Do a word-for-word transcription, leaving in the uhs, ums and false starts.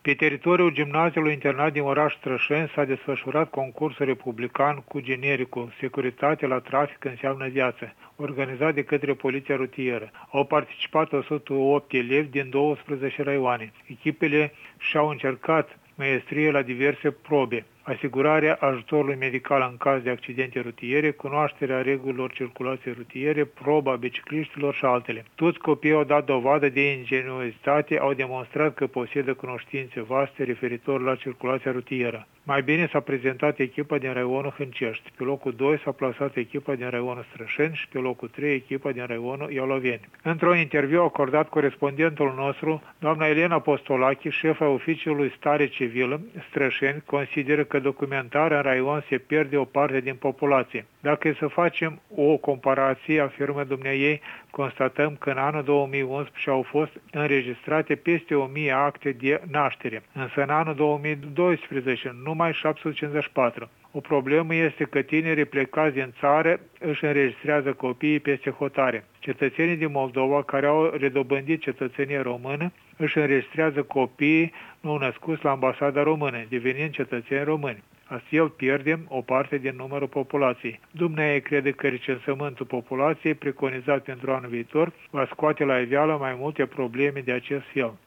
Pe teritoriul gimnaziului internat din oraș Strășeni s-a desfășurat concursul republican cu genericul Securitate la trafic înseamnă viață, organizat de către Poliția Rutieră. Au participat o sută opt elevi din douăsprezece raioane. Echipele și-au încercat maestrie la diverse probe: asigurarea ajutorului medical în caz de accidente rutiere, cunoașterea regulilor circulației rutiere, proba bicicliștilor și altele. Toți copiii au dat dovadă de ingenuitate, au demonstrat că posedă cunoștințe vaste referitor la circulația rutieră. Mai bine s-a prezentat echipa din raionul Hâncești. Pe locul doi s-a plasat echipa din raionul Strășeni și pe locul trei echipa din raionul Ialoveni. Într-un interviu acordat corespondentul nostru, doamna Elena Postolachi, șefa oficiului stare civilă Strășeni, consideră că documentarea în raion se pierde o parte din populație. Dacă e să facem o comparație, afirmă dumneaei, constatăm că în anul două mii unsprezece au fost înregistrate peste o mie acte de naștere, însă în anul două mii doisprezece numai șapte sute cincizeci și patru. O problemă este că tinerii plecați din țară își înregistrează copiii peste hotare. Cetățenii din Moldova care au redobândit cetățenie română își înregistrează copiii nou născuți la ambasada română, devenind cetățeni români. Astfel pierdem o parte din numărul populației. Dumnezeu crede că recensământul populației preconizat pentru anul viitor va scoate la iveală mai multe probleme de acest fel.